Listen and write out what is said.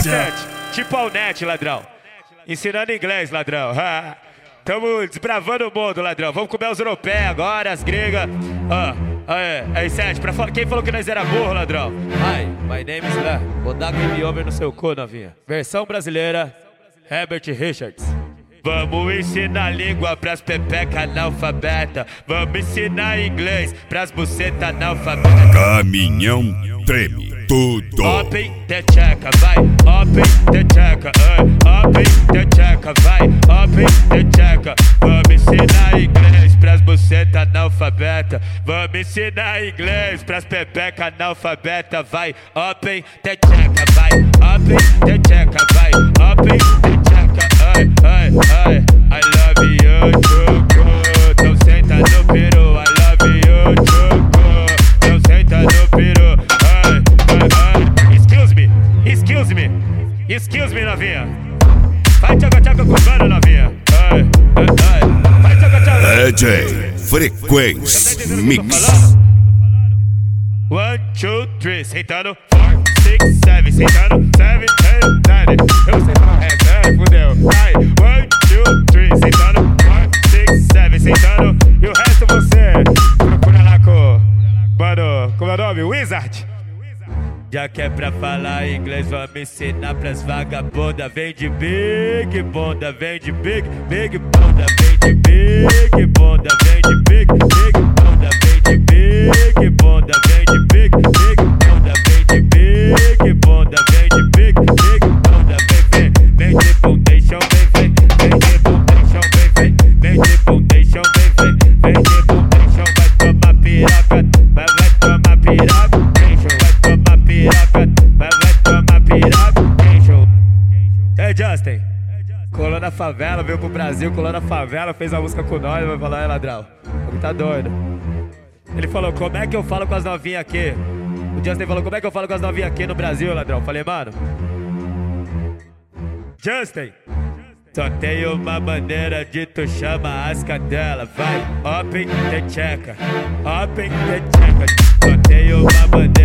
Sete, tipo ao net, ladrão. Ensinando inglês, ladrão. Tamo desbravando o mundo, ladrão. Vamos comer os europeus agora, as gregas. Aí, Sete, quem falou que nós era burro, ladrão? Hi, my name is Lá. Vou dar game over no seu cu, novinha. Versão brasileira, Herbert Richards. Vamos ensinar língua pras pepeca analfabeta. Vamos ensinar inglês pras buceta analfabeta. Caminhão treme tudo. Open the checa, vai. Open the checa, open the checa, vai. Open the checa. Vamos ensinar inglês pras buceta analfabeta. Vamos ensinar inglês pras pepeca analfabeta, vai. Open the checa, vai. Open the checa, vai. Open the checa, I love you, Choco. Então senta no peru. I love you, Choco. Então senta no peru. Excuse me, novinha. Vai tchaca-tchaca com o mano, novinha. Vai tchaca-tchaca. DJ Frequência Mix. 1, 2, 3, sentando. 4, 6, 7, sentando. 7, 8, 9. Eu sei falar resto, fudeu. 1, 2, 3, sentando. 4, 6, 7, sentando. E o resto você procura lá com... Mano, como é o nome? Wizard. Já que é pra falar inglês, vamos ensinar pras vagabundas. Vem de big bunda, vem de big bunda, vem de big bunda, vem de big bunda, vem de big bunda, vem de big bunda, vem de big bunda, vem de big bunda, vem de foundation, vem de foundation, vem de foundation, vem de foundation, vai tomar piroca, vai tomar piroca. Hey Justin, colou na favela, veio pro Brasil, colou na favela, fez uma música com nós, vai falar, ladrão, ele tá doido. Ele falou, como é que eu falo com as novinhas aqui? O Justin falou, como é que eu falo com as novinhas aqui no Brasil, ladrão? Falei, mano, Justin, só tem uma maneira de tu chama as cadelas, vai, open the checa, open the checa. Só tem uma maneira